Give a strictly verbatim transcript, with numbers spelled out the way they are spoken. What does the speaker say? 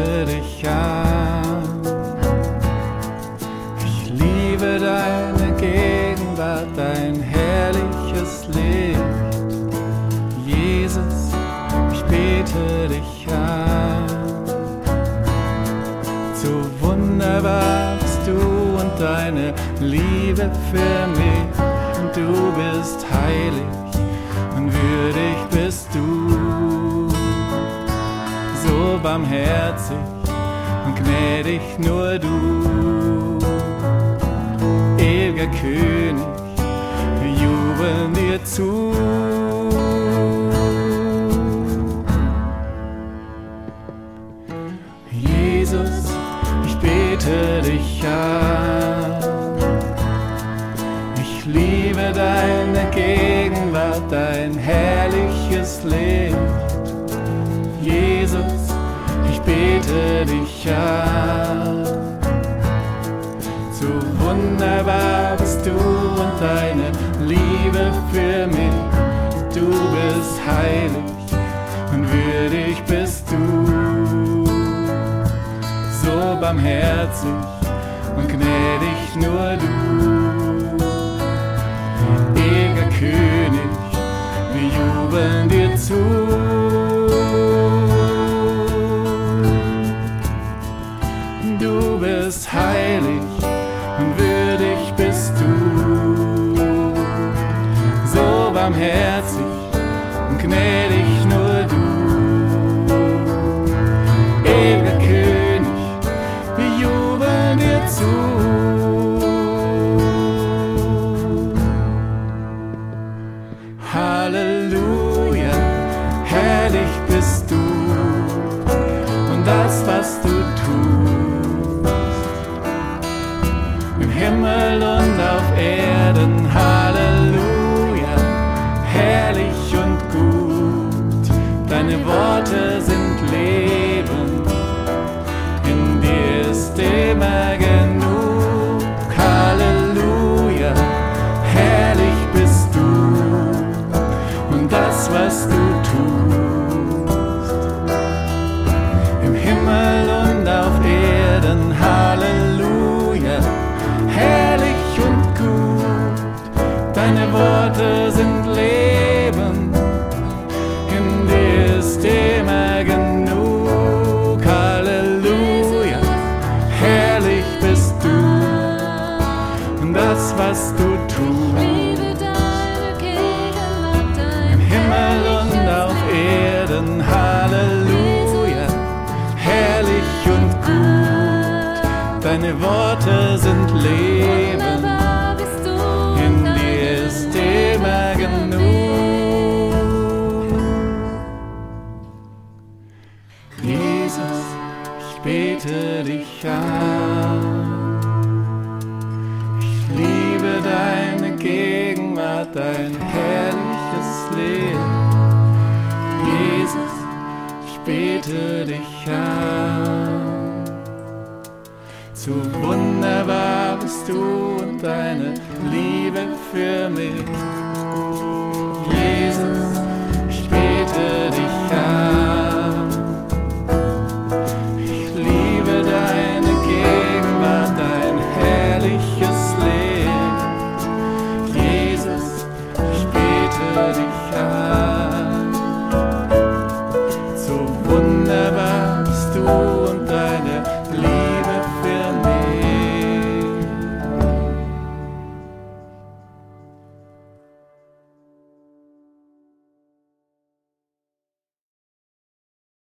bete dich an. Ich liebe deine Gegenwart, dein herrliches Licht. Jesus, ich bete dich an. So wunderbar bist du und deine Liebe für mich. Und du bist heilig und würdig bist du. So barmherzig und gnädig nur du. Ewiger König, wir jubeln dir zu. Jesus, ich bete dich an. Ich liebe deine Gegenwart, dein herrliches Licht. Jesus, ich bete dich an. So wunderbar bist du und deine Liebe für mich. Du bist heilig und würdig bist du. So barmherzig und gnädig nur du. Ewiger König, wir jubeln dir zu. Du bist heilig und würdig bist du. So barmherzig und gnädig nur du. Ewiger König, wir jubeln dir zu. Halleluja, herrlich bist du und das, was du tust, im Himmel und auf Erden. Halleluja, herrlich und gut, deine Worte sind Leben, in dir ist immer genug. Halleluja, herrlich bist du und das, was du tust, im Himmel und auf Erden. Halleluja, herrlich und gut, deine Worte sind Leben, in dir ist immer genug. Halleluja, herrlich bist du und das, was du tust, im Himmel und auf Erden. Halleluja, herrlich und gut, deine Worte sind Leben, in dir ist immer genug. Jesus, ich bete dich an. Ich liebe deine Gegenwart, dein herrliches Leben. Jesus, ich bete dich an. Zu wunderbar bist du und deine Liebe für mich.